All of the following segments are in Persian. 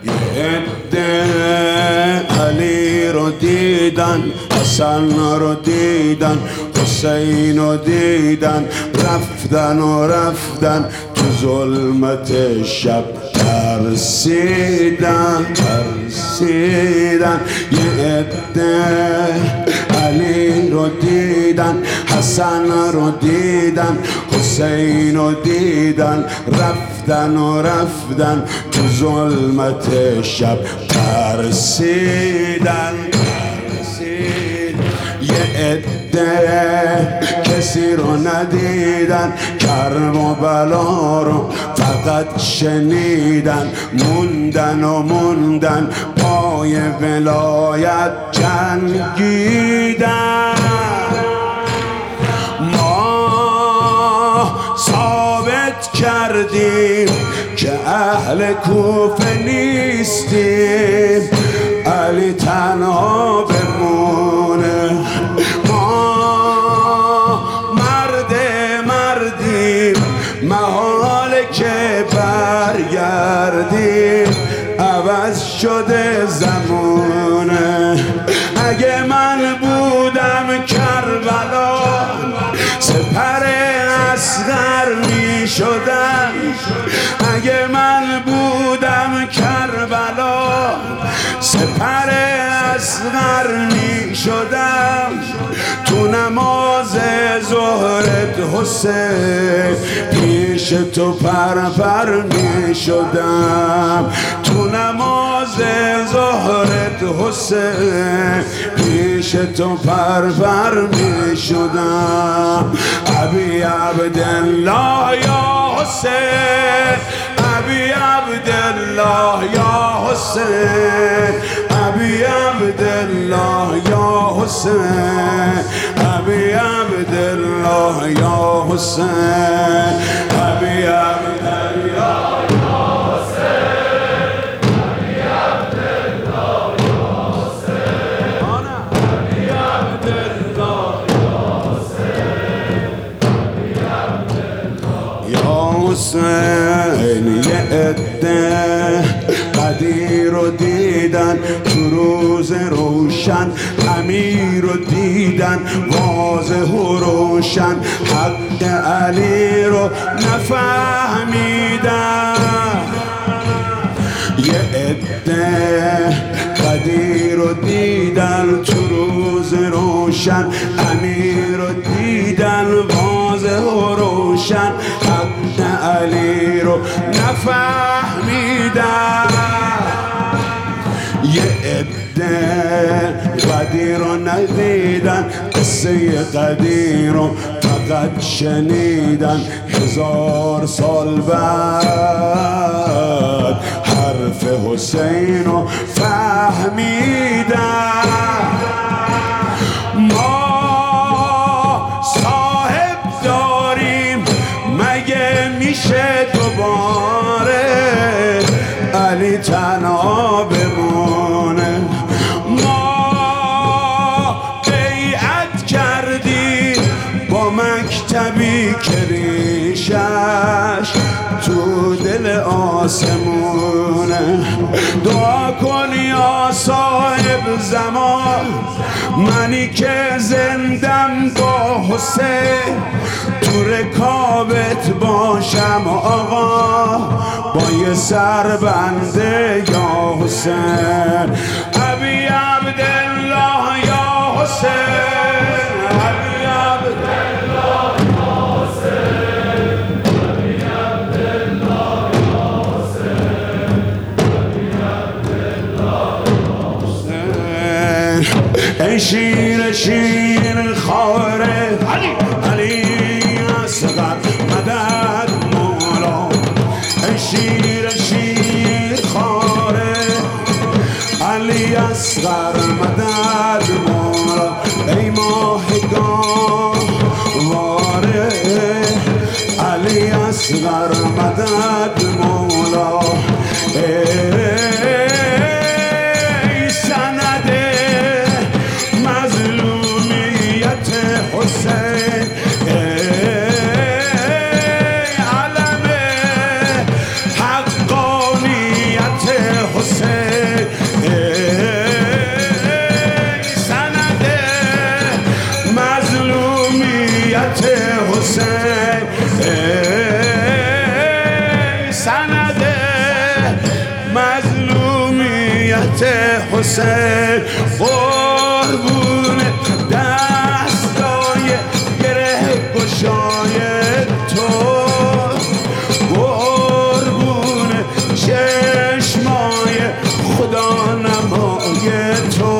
یه عده علی رو دیدن، حسن رو دیدن، حسین رو دیدن، رفتن و رفتن تو ظلمت شب ترسیدن. یه عده علی رو دیدن، حسن رو دیدن، حسین رو دیدن، رفتن و رفتن تو ظلمت شب ترسیدن. یه عده کسی رو ندیدن، کرب و بلا رو فقط شنیدن، موندن و موندن پای ولایت جنگیدن. ما ثابت کردیم که اهل کوفه نیستیم، علی تنها بمونه. ما مردیم، محاله که برگردیم، عوض شده زمونه. اگه من بودم کربلا، سپر اصغر می شدم. اگه من بودم کربلا، سپر اصغر می شدم. تو نماز ظهرت حسین، پیش تو پر می شدم. تو نماز ظهرت حسین، پیش تو پر می شدم. ابی عبدالله یا حسین، ابی عبدالله یا حسین، ابی عبدالله یا حسین، ابی عبدالله یا حسین، ابی عبدالله یا حسین. یه عده قدیر رو دیدن تو روز روشن، امیر رو دیدن واضح و روشن، حق علی رو نفهمیدن. یه عده قدیر رو دیدن تو روز روشن، امیر رو دیدن واضح و روشن، حق علی رو نفهمیدن. یه عده قدیر رو ندیدن، قصه قدیر رو فقط شنیدن. 1000 سال بعد حرف حسین رو فهمیدن. ما صاحب داریم، مگه میشه دوباره علی تنها بمونه؟ ما بیعت کردیم با مکتبی که ریشش تو دل آسمونه. دعا کن یا صاحب زمان، منی که زندم با حسین، تو رکابت باشم آقا با یه سربنده یا حسین. ابی عبدالله یا حسین، ابی عبدالله یا حسین، ابی عبدالله یا حسین، ابی عبدالله یا حسین. ای شیر خواره علی اصغر مدد مولا. ای شیر خواره علی اصغر مدد مولا. ای ماهگان واره علی اصغر مدد مولا. ای سند مظلومیت حسین، علم حقانیت حسین. حسین قربون دستای گره گشای تو قربون چشمای خدا نمای تو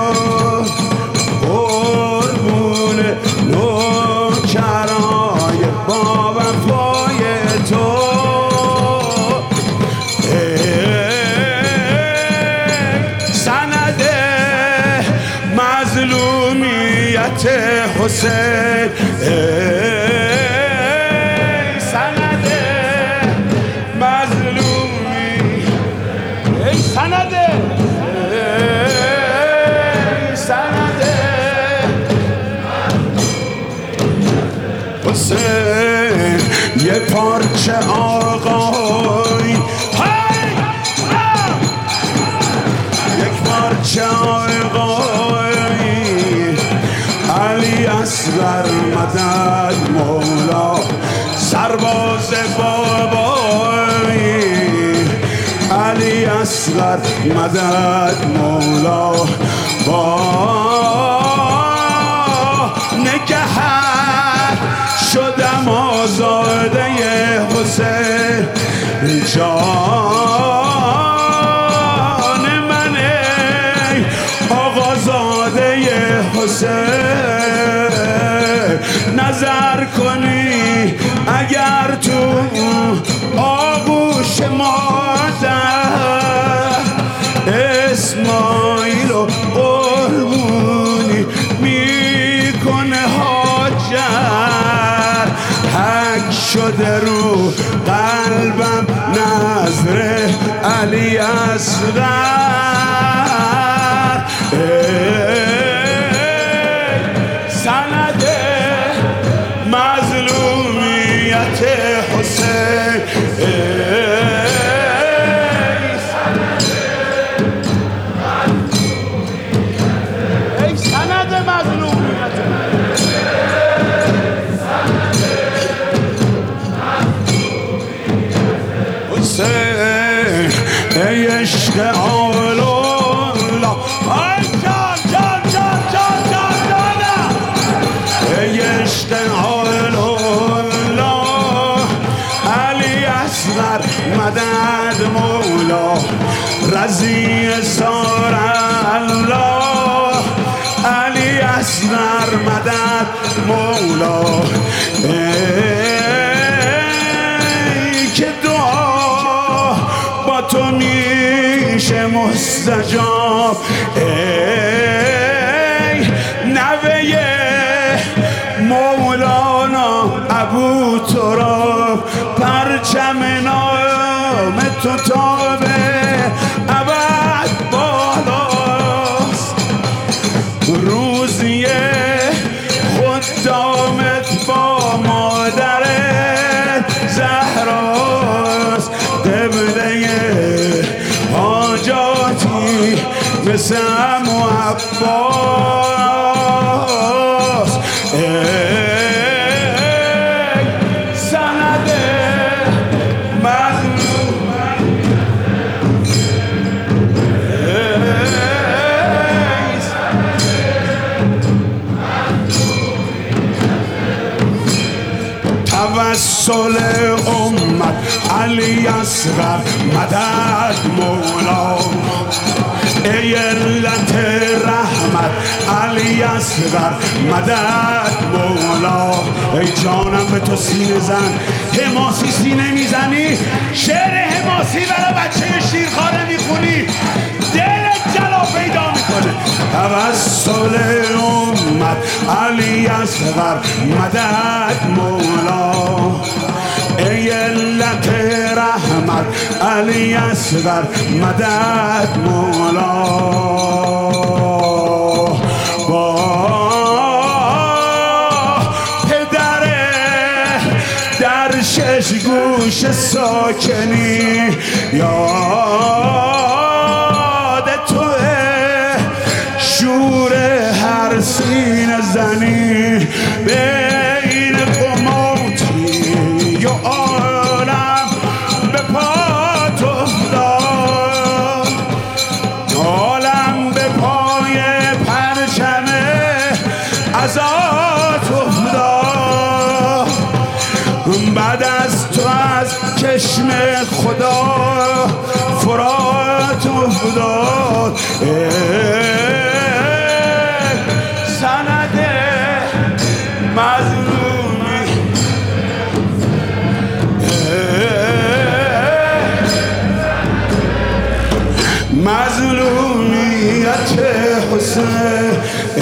قربون نوکرای با وفای تو سند مظلومیت حسین سند مظلومی سند سند حسین یه پارچه آقای یک پارچه آقای علی اصغر مدد مولا سرباز بابای علی اصغر مدد مولا با نگهت شدم آزاده حسین جان من ای آقازاده حسین نظر کنی اگر تو آغوش مادر اسماعیل و قربونی میکنه هاجر حک شده رو قلبم نظر علی اصغر سند مظلومیت حسین ای سند مظلومیت حسین ای عشق آلولا ای جان جان جان جان جان جانم ای عشق آلولا علی اصغر مدد مولا رضی سار الله علی اصغر مدد مولا ای که دعا با تو میشه مستجاب ای نوه مولانا ابو تراب پرچم نام تو تابه ابد بالاست روزی خدامت با مادر زهراست قبله حاجاتی مثل عمو عباس سند مظلوم توسل امت علی اصغر مدد مولا ای علت رحمت علی اصغر مدد مولا ای جانم به تو سینه زن حماسی سینه میزنی شعر حماسی برای بچه شیرخواره میخونی دلت جلا پیدا میکنه توسل امت علی اصغر مدد مولا ای علت رحمت علی اصغر مدد مولا با پدر در شش گوش ساکنی یاد توه شور هر سینه زنی بین قماتی یا عالم به پات افتاد افتاد فرات افتاد سند مظلومی مظلومیت حسین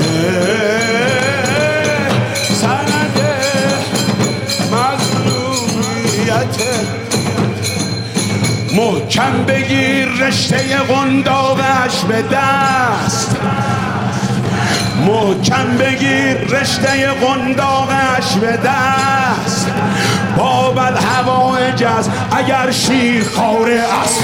سند مظلومیت محکم بگیر رشته قنداقش به دست محکم بگیر رشته قنداقش به دست باب الهوایج اگر شیر خواره است